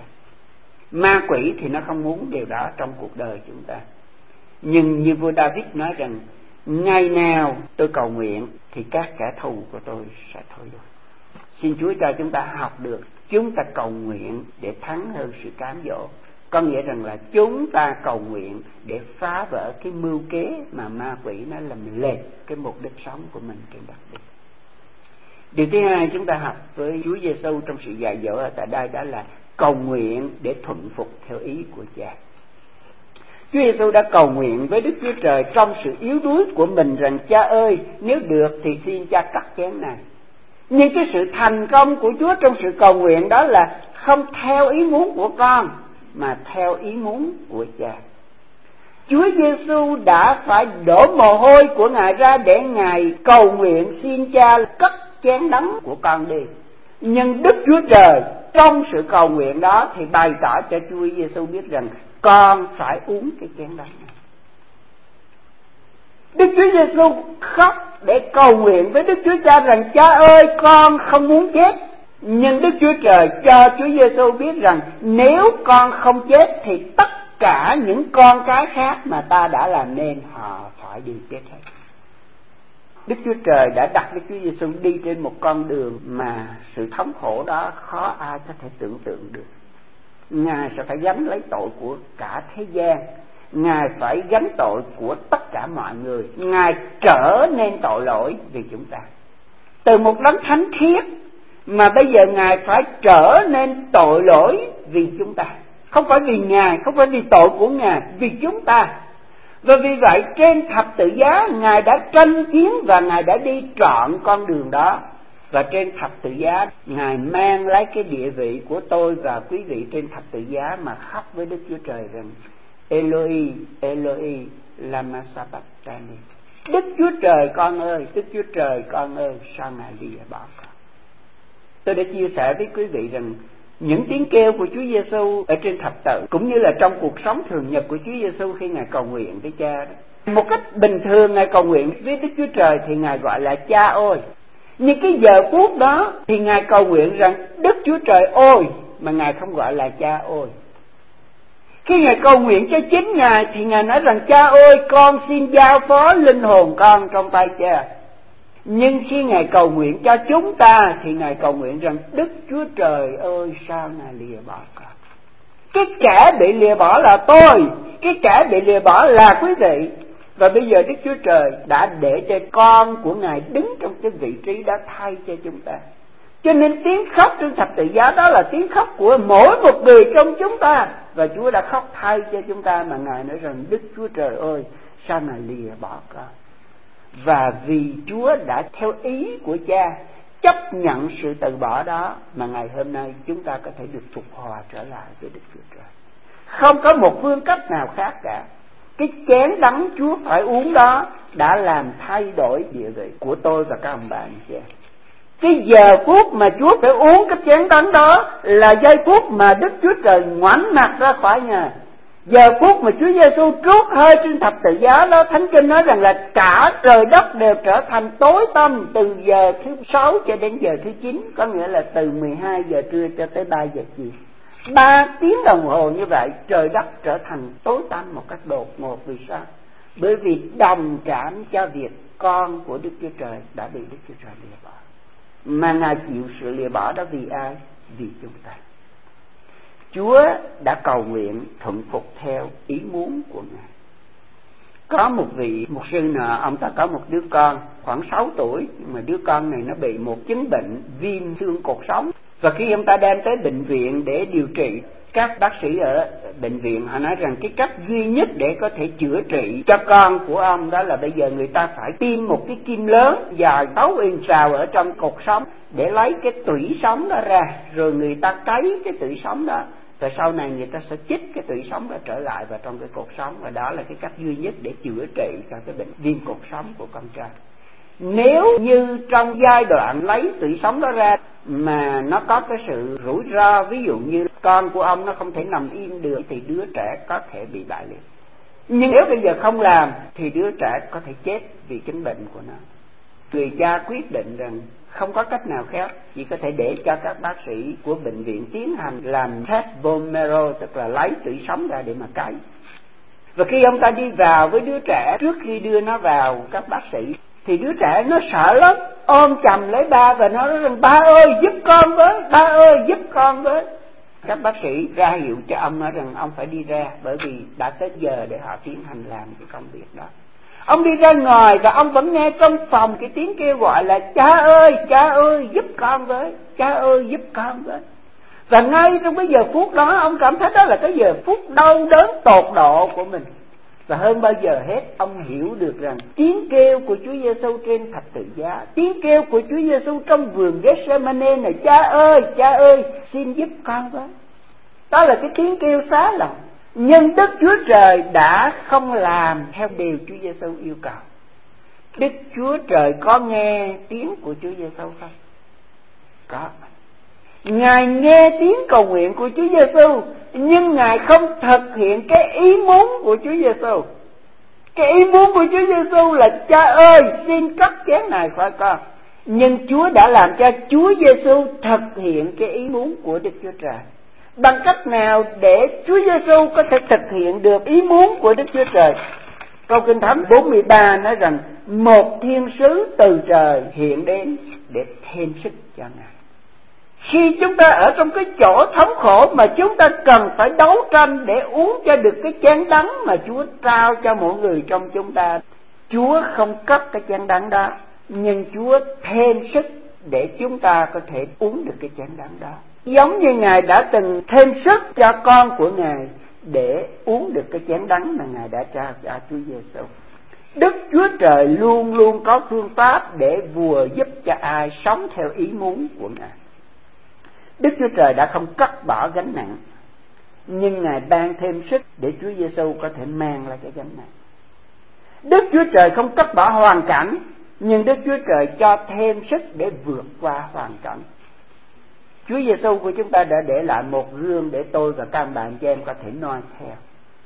Ma quỷ thì nó không muốn điều đó trong cuộc đời chúng ta. Nhưng như vua David nói rằng: ngày nào tôi cầu nguyện thì các kẻ thù của tôi sẽ thôi lui. Xin Chúa cho chúng ta học được chúng ta cầu nguyện để thắng hơn sự cám dỗ. Có nghĩa rằng là chúng ta cầu nguyện để phá vỡ cái mưu kế mà ma quỷ nó làm lệch cái mục đích sống của mình trên đất đi. Điều thứ hai chúng ta học với Chúa Giêsu trong sự dạy dỗ ở tại đây, đó là cầu nguyện để thuận phục theo ý của Cha. Chúa Giêsu đã cầu nguyện với Đức Chúa Trời trong sự yếu đuối của mình rằng: Cha ơi, nếu được thì xin Cha cắt chén này. Nhưng cái sự thành công của Chúa trong sự cầu nguyện đó là không theo ý muốn của con, mà theo ý muốn của Cha. Chúa Giêsu đã phải đổ mồ hôi của Ngài ra để Ngài cầu nguyện xin Cha cất chén đắng của con đi. Nhưng Đức Chúa Trời trong sự cầu nguyện đó thì bày tỏ cho Chúa Giêsu biết rằng con phải uống cái chén đắng này. Đức Chúa Giêsu khóc để cầu nguyện với Đức Chúa Cha rằng: Cha ơi, con không muốn chết. Nhưng Đức Chúa Trời cho Chúa Giêsu biết rằng nếu con không chết thì tất cả những con cái khác mà ta đã làm nên họ phải đi chết hết. Đức Chúa Trời đã đặt Đức Chúa Giêsu đi trên một con đường mà sự thống khổ đó khó ai có thể tưởng tượng được. Ngài sẽ phải gánh lấy tội của cả thế gian, Ngài phải gánh tội của tất cả mọi người, Ngài trở nên tội lỗi vì chúng ta. Từ một đấng thánh khiết mà bây giờ Ngài phải trở nên tội lỗi vì chúng ta. Không phải vì Ngài, không phải vì tội của Ngài, vì chúng ta. Và vì vậy trên thập tự giá Ngài đã tranh chiến và Ngài đã đi trọn con đường đó. Và trên thập tự giá Ngài mang lấy cái địa vị của tôi và quý vị trên thập tự giá mà khóc với Đức Chúa Trời rằng: Eloi, Eloi, lama sabachthani. Đức Chúa Trời con ơi, Đức Chúa Trời con ơi, sao Ngài lìa bỏ con? Tôi đã chia sẻ với quý vị rằng những tiếng kêu của Chúa Giêsu ở trên thập tự cũng như là trong cuộc sống thường nhật của Chúa Giêsu khi Ngài cầu nguyện với Cha đó. Một cách bình thường Ngài cầu nguyện với Đức Chúa Trời thì Ngài gọi là Cha ơi. Nhưng cái giờ phút đó thì Ngài cầu nguyện rằng Đức Chúa Trời ơi, mà Ngài không gọi là Cha ơi. Khi Ngài cầu nguyện cho chính Ngài thì Ngài nói rằng: Cha ơi, con xin giao phó linh hồn con trong tay Cha. Nhưng khi Ngài cầu nguyện cho chúng ta thì Ngài cầu nguyện rằng: Đức Chúa Trời ơi, sao Ngài lìa bỏ con? Cái kẻ bị lìa bỏ là tôi, cái kẻ bị lìa bỏ là quý vị. Và bây giờ Đức Chúa Trời đã để cho con của Ngài đứng trong cái vị trí đó thay cho chúng ta. Cho nên tiếng khóc trên thập tự giá đó là tiếng khóc của mỗi một người trong chúng ta. Và Chúa đã khóc thay cho chúng ta mà Ngài nói rằng: Đức Chúa Trời ơi, sao Ngài lìa bỏ con? Và vì Chúa đã theo ý của Cha chấp nhận sự từ bỏ đó mà ngày hôm nay chúng ta có thể được phục hòa trở lại với Đức Chúa Trời. Không có một phương cách nào khác cả. Cái chén đắng Chúa phải uống đó đã làm thay đổi địa vị của tôi và các ông bà anh chị. Cái giờ phút mà Chúa phải uống cái chén đắng đó là giây phút mà Đức Chúa Trời ngoảnh mặt ra khỏi Ngài. Giờ phút mà Chúa Giêsu trút hơi trên thập tự giá đó, Thánh Kinh nói rằng là cả trời đất đều trở thành tối tăm từ giờ thứ sáu cho đến giờ thứ chín, có nghĩa là từ mười hai giờ trưa cho tới ba giờ chiều. Ba tiếng đồng hồ như vậy, trời đất trở thành tối tăm một cách đột ngột. Vì sao? Bởi vì đồng cảm cho việc con của Đức Chúa Trời đã bị Đức Chúa Trời lìa bỏ. Mà Ngài chịu sự lìa bỏ đó vì ai? Vì chúng ta. Chúa đã cầu nguyện thuận phục theo ý muốn của Ngài. Có một vị mục sư nọ, ông ta có một đứa con khoảng sáu tuổi, nhưng mà đứa con này nó bị một chứng bệnh viêm xương cột sống. Và khi ông ta đem tới bệnh viện để điều trị, các bác sĩ ở bệnh viện họ nói rằng cái cách duy nhất để có thể chữa trị cho con của ông đó là bây giờ người ta phải tiêm một cái kim lớn dài sáu inch vào ở trong cột sống để lấy cái tủy sống đó ra, rồi người ta cấy cái tủy sống đó, rồi sau này người ta sẽ chích cái tủy sống đó trở lại vào trong cái cột sống, và đó là cái cách duy nhất để chữa trị cho cái bệnh viêm cột sống của con trai. Nếu như trong giai đoạn lấy tủy sống đó ra mà nó có cái sự rủi ro, ví dụ như con của ông nó không thể nằm yên được, thì đứa trẻ có thể bị bại liệt. Nhưng nếu bây giờ không làm thì đứa trẻ có thể chết vì chứng bệnh của nó. Người cha quyết định rằng không có cách nào khác, chỉ có thể để cho các bác sĩ của bệnh viện tiến hành làm test bone marrow, tức là lấy tủy sống ra để mà cấy. Và khi ông ta đi vào với đứa trẻ, trước khi đưa nó vào các bác sĩ, thì đứa trẻ nó sợ lắm, ôm chầm lấy ba và nó nói rằng ba ơi giúp con với, ba ơi giúp con với. Các bác sĩ ra hiệu cho ông nói rằng ông phải đi ra, bởi vì đã tới giờ để họ tiến hành làm cái công việc đó. Ông đi ra ngoài và ông vẫn nghe trong phòng cái tiếng kêu gọi là cha ơi, cha ơi giúp con với, cha ơi giúp con với. Và ngay trong cái giờ phút đó ông cảm thấy đó là cái giờ phút đau đớn tột độ của mình. Và hơn bao giờ hết ông hiểu được rằng tiếng kêu của Chúa Giêsu trên thập tự giá, tiếng kêu của Chúa Giêsu trong vườn Gethsemane này, cha ơi, cha ơi xin giúp con với, đó là cái tiếng kêu xá lòng. Nhưng Đức Chúa Trời đã không làm theo điều Chúa Giêsu yêu cầu. Đức Chúa Trời có nghe tiếng của Chúa Giêsu không? Có. Ngài nghe tiếng cầu nguyện của Chúa Giêsu, nhưng Ngài không thực hiện cái ý muốn của Chúa Giêsu. Cái ý muốn của Chúa Giêsu là cha ơi xin cất chén này khỏi con. Nhưng Chúa đã làm cho Chúa Giêsu thực hiện cái ý muốn của Đức Chúa Trời. Bằng cách nào để Chúa Giêsu có thể thực hiện được ý muốn của Đức Chúa Trời? Câu Kinh Thánh bốn mươi ba nói rằng một thiên sứ từ trời hiện đến để thêm sức cho Ngài. Khi chúng ta ở trong cái chỗ thống khổ mà chúng ta cần phải đấu tranh để uống cho được cái chén đắng mà Chúa trao cho mỗi người trong chúng ta, Chúa không cất cái chén đắng đó, nhưng Chúa thêm sức để chúng ta có thể uống được cái chén đắng đó. Giống như Ngài đã từng thêm sức cho con của Ngài để uống được cái chén đắng mà Ngài đã trao cho Chúa Giêsu. Đức Chúa Trời luôn luôn có phương pháp để vừa giúp cho ai sống theo ý muốn của Ngài. Đức Chúa Trời đã không cắt bỏ gánh nặng, nhưng Ngài ban thêm sức để Chúa Giêsu có thể mang lại cái gánh nặng. Đức Chúa Trời không cắt bỏ hoàn cảnh, nhưng Đức Chúa Trời cho thêm sức để vượt qua hoàn cảnh. Chúa Giêsu của chúng ta đã để lại một gương để tôi và các bạn chị em có thể noi theo.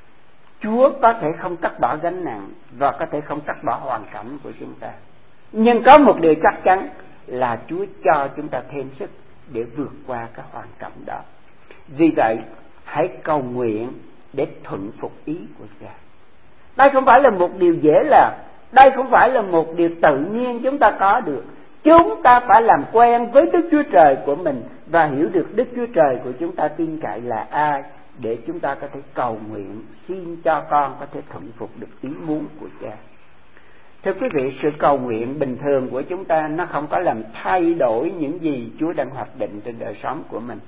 Chúa có thể không cắt bỏ gánh nặng và có thể không cắt bỏ hoàn cảnh của chúng ta, nhưng có một điều chắc chắn là Chúa cho chúng ta thêm sức để vượt qua cái hoàn cảnh đó. Vì vậy hãy cầu nguyện để thuận phục ý của Cha. Đây không phải là một điều dễ làm, đây không phải là một điều tự nhiên chúng ta có được. Chúng ta phải làm quen với Đức Chúa Trời của mình và hiểu được Đức Chúa Trời của chúng ta tin cậy là ai, để chúng ta có thể cầu nguyện xin cho con có thể thuận phục được ý muốn của Cha. Thưa quý vị, sự cầu nguyện bình thường của chúng ta nó không có làm thay đổi những gì Chúa đang hoạch định trên đời sống của mình.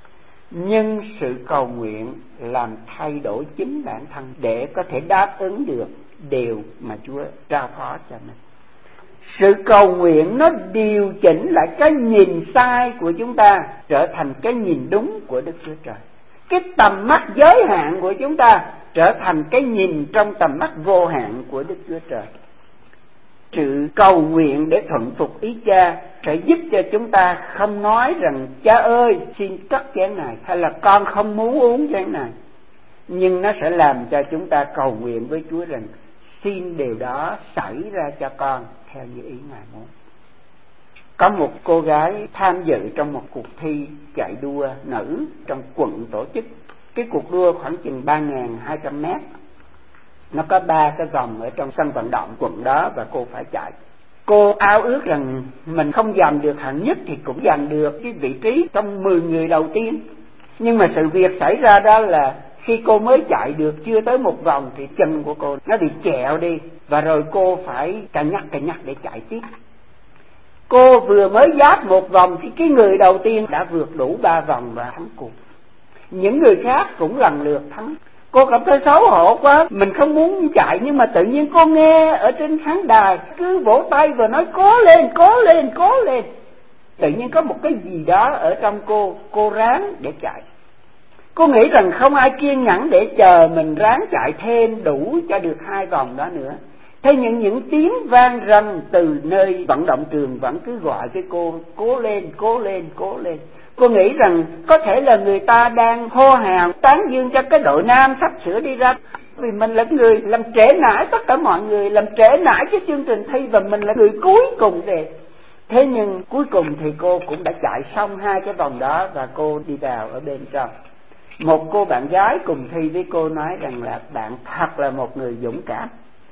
Nhưng sự cầu nguyện làm thay đổi chính bản thân để có thể đáp ứng được điều mà Chúa trao phó cho mình. Sự cầu nguyện nó điều chỉnh lại cái nhìn sai của chúng ta trở thành cái nhìn đúng của Đức Chúa Trời. cái tầm mắt giới hạn của chúng ta trở thành cái nhìn trong tầm mắt vô hạn của Đức Chúa Trời. Sự cầu nguyện để thuận phục ý Cha sẽ giúp cho chúng ta không nói rằng Cha ơi xin cất chén này, hay là con không muốn uống chén này, nhưng nó sẽ làm cho chúng ta cầu nguyện với Chúa rằng xin điều đó xảy ra cho con theo như ý Ngài muốn. Có một cô gái tham dự trong một cuộc thi chạy đua nữ trong quận tổ chức. Cái cuộc đua khoảng chừng ba nghìn hai trăm mét. Nó có ba cái vòng ở trong sân vận động quận đó và cô phải chạy. Cô ao ước rằng mình không giành được hạng nhất thì cũng giành được cái vị trí trong mười người đầu tiên. Nhưng mà sự việc xảy ra đó là khi cô mới chạy được chưa tới một vòng thì chân của cô nó bị chẹo đi, và rồi cô phải cà nhắc cà nhắc để chạy tiếp. Cô vừa mới giáp một vòng thì cái người đầu tiên đã vượt đủ ba vòng và thắng cuộc. Những người khác cũng lần lượt thắng. Cô cảm thấy xấu hổ quá, mình không muốn chạy, nhưng mà tự nhiên cô nghe ở trên khán đài cứ vỗ tay và nói cố lên, cố lên, cố lên. Tự nhiên có một cái gì đó ở trong cô, cô ráng để chạy. Cô nghĩ rằng không ai kiên nhẫn để chờ mình ráng chạy thêm đủ cho được hai vòng đó nữa. Thế nhưng những tiếng vang rần từ nơi vận động trường vẫn cứ gọi cái cô cố lên, cố lên, cố lên. Cô nghĩ rằng có thể là người ta đang hô hào tán dương cho cái đội nam sắp sửa đi ra, vì mình là người làm trễ nải tất cả mọi người, làm trễ nải cái chương trình thi, và mình là người cuối cùng về. Thế nhưng cuối cùng thì cô cũng đã chạy xong hai cái vòng đó và cô đi vào ở bên trong. Một cô bạn gái cùng thi với cô nói rằng là bạn thật là một người dũng cảm.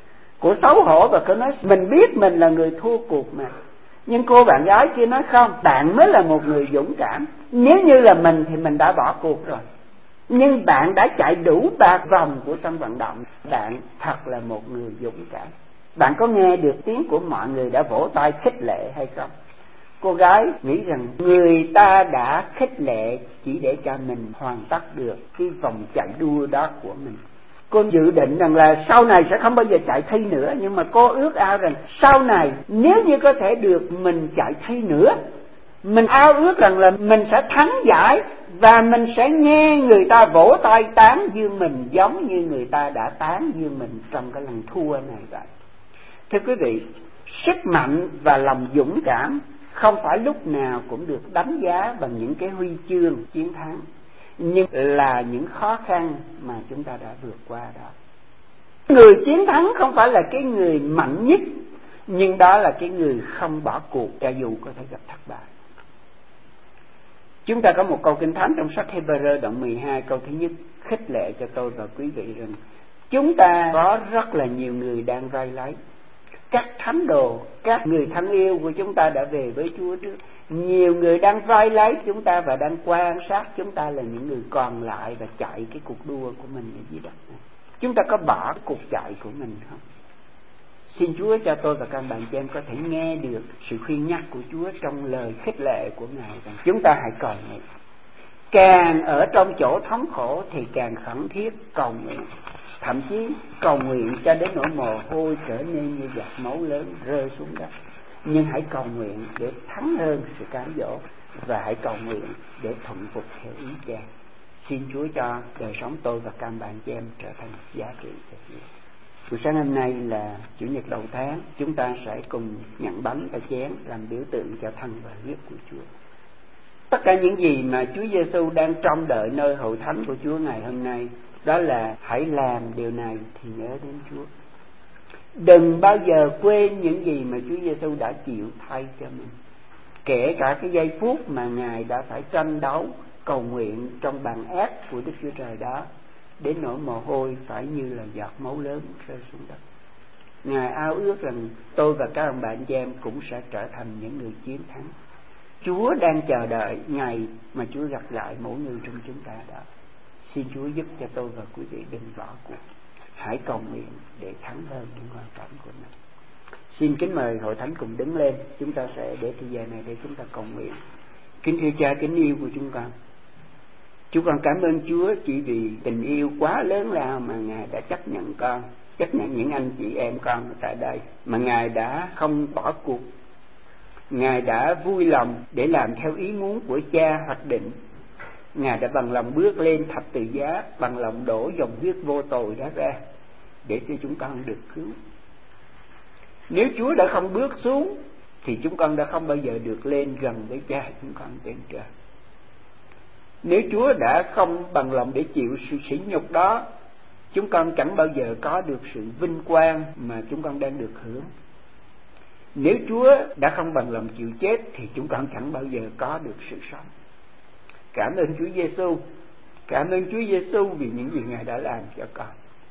Cô xấu hổ và cô nói mình biết mình là người thua cuộc mà. Nhưng cô bạn gái kia nói không, bạn mới là một người dũng cảm. Nếu như là mình thì mình đã bỏ cuộc rồi. Nhưng bạn đã chạy đủ ba vòng của sân vận động. Bạn thật là một người dũng cảm. Bạn có nghe được tiếng của mọi người đã vỗ tay khích lệ hay không? Cô gái nghĩ rằng người ta đã khích lệ chỉ để cho mình hoàn tất được cái vòng chạy đua đó của mình. Cô dự định rằng là sau này sẽ không bao giờ chạy thi nữa, nhưng mà cô ước ao rằng sau này nếu như có thể được mình chạy thi nữa, mình ao ước rằng là mình sẽ thắng giải và mình sẽ nghe người ta vỗ tay tán dương mình giống như người ta đã tán dương mình trong cái lần thua này vậy. Thưa quý vị, sức mạnh và lòng dũng cảm không phải lúc nào cũng được đánh giá bằng những cái huy chương chiến thắng, nhưng là những khó khăn mà chúng ta đã vượt qua đó. Người chiến thắng không phải là cái người mạnh nhất, nhưng đó là cái người không bỏ cuộc cho dù có thể gặp thất bại. Chúng ta có một câu Kinh Thánh trong sách Hebrew đoạn mười hai câu thứ nhất khích lệ cho tôi và quý vị rằng chúng ta có rất là nhiều người đang vay lấy. Các thánh đồ, các người thân yêu của chúng ta đã về với Chúa trước. Nhiều người đang vay lấy chúng ta và đang quan sát chúng ta là những người còn lại và chạy cái cuộc đua của mình ở dưới đất này. Chúng ta có bỏ cuộc chạy của mình không? Xin Chúa cho tôi và các bạn chị em có thể nghe được sự khuyên nhắc của Chúa trong lời khích lệ của Ngài rằng chúng ta hãy cầu nguyện. Càng ở trong chỗ thống khổ thì càng khẩn thiết cầu nguyện. Thậm chí cầu nguyện cho đến nỗi mồ hôi trở nên như giọt máu lớn rơi xuống đất. Nhưng hãy cầu nguyện để thắng hơn sự cám dỗ, và hãy cầu nguyện để thuận phục theo ý Cha. Xin Chúa cho đời sống tôi và các bạn chị em trở thành giá trị cho Chúa. Buổi sáng hôm nay là Chủ nhật đầu tháng, chúng ta sẽ cùng nhận bánh và chén làm biểu tượng cho thân và huyết của Chúa. Tất cả những gì mà Chúa Giêsu đang trông đợi nơi hội thánh của Chúa ngày hôm nay, đó là hãy làm điều này thì nhớ đến Chúa. Đừng bao giờ quên những gì mà Chúa Giêsu đã chịu thay cho mình. Kể cả cái giây phút mà Ngài đã phải tranh đấu, cầu nguyện trong bàn ác của Đức Chúa Trời đó, đến nỗi mồ hôi phải như là giọt máu lớn rơi xuống đất. Ngài ao ước rằng tôi và các ông bạn chị em cũng sẽ trở thành những người chiến thắng. Chúa đang chờ đợi ngày mà Chúa gặp lại mỗi người trong chúng ta đó. Xin Chúa giúp cho tôi và quý vị đừng bỏ cuộc. Hãy cầu nguyện để thắng hơn những hoàn cảnh của mình. Xin kính mời hội thánh cùng đứng lên. Chúng ta sẽ để thời gian này để chúng ta cầu nguyện. Kính thưa Cha kính yêu của chúng con, chúng con cảm ơn Chúa chỉ vì tình yêu quá lớn lao mà Ngài đã chấp nhận con, chấp nhận những anh chị em con tại đây, mà Ngài đã không bỏ cuộc. Ngài đã vui lòng để làm theo ý muốn của Cha hoạch định. Ngài đã bằng lòng bước lên thập tự giá, bằng lòng đổ dòng huyết vô tội đó ra để cho chúng con được cứu. Nếu Chúa đã không bước xuống thì chúng con đã không bao giờ được lên gần với Cha chúng con trên trời. Nếu Chúa đã không bằng lòng để chịu sự sỉ nhục đó, chúng con chẳng bao giờ có được sự vinh quang mà chúng con đang được hưởng. Nếu Chúa đã không bằng lòng chịu chết thì chúng con chẳng bao giờ có được sự sống. Cảm ơn Chúa Giêsu, cảm ơn Chúa Giêsu vì những gì Ngài đã làm cho con.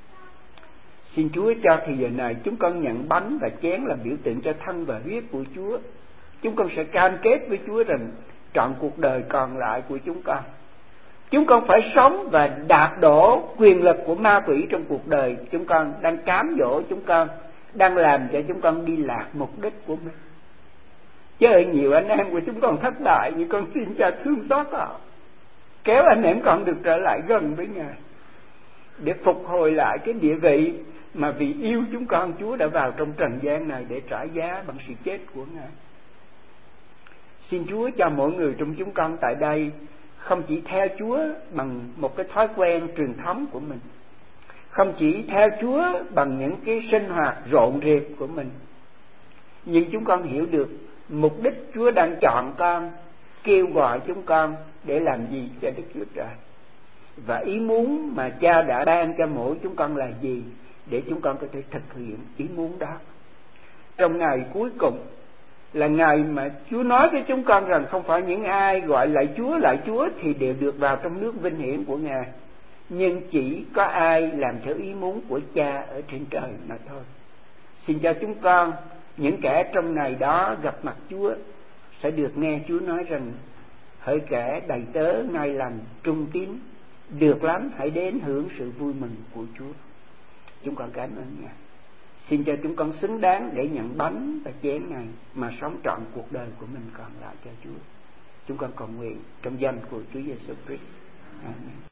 Xin Chúa cho thì giờ này chúng con nhận bánh và chén là biểu tượng cho thân và huyết của Chúa. Chúng con sẽ cam kết với Chúa rằng trọn cuộc đời còn lại của chúng con, chúng con phải sống và đạp đổ quyền lực của ma quỷ trong cuộc đời chúng con, đang cám dỗ chúng con, đang làm cho chúng con đi lạc mục đích của mình. Chứ ở nhiều anh em của chúng con thất bại, nhưng con xin Cha thương xót họ, kéo anh em con được trở lại gần với Ngài để phục hồi lại cái địa vị mà vì yêu chúng con, Chúa đã vào trong trần gian này để trả giá bằng sự chết của Ngài. Xin Chúa cho mỗi người trong chúng con tại đây không chỉ theo Chúa bằng một cái thói quen truyền thống của mình, không chỉ theo Chúa bằng những cái sinh hoạt rộn rịp của mình, nhưng chúng con hiểu được mục đích Chúa đang chọn con, kêu gọi chúng con để làm gì cho Đức Chúa Trời, và ý muốn mà Cha đã ban cho mỗi chúng con là gì để chúng con có thể thực hiện ý muốn đó. Trong ngày cuối cùng là ngày mà Chúa nói với chúng con rằng không phải những ai gọi lại Chúa lại Chúa thì đều được vào trong nước vinh hiển của Ngài, nhưng chỉ có ai làm theo ý muốn của Cha ở trên trời mà thôi. Xin cho chúng con, những kẻ trong ngày đó gặp mặt Chúa, sẽ được nghe Chúa nói rằng: hỡi kẻ đầy tớ ngay lành trung tín, được lắm, hãy đến hưởng sự vui mừng của Chúa. Chúng con cảm ơn Ngài. Xin cho chúng con xứng đáng để nhận bánh và chén này mà sống trọn cuộc đời của mình còn lại cho Chúa. Chúng con cầu nguyện trong danh của Chúa Giêsu Christ. Amen.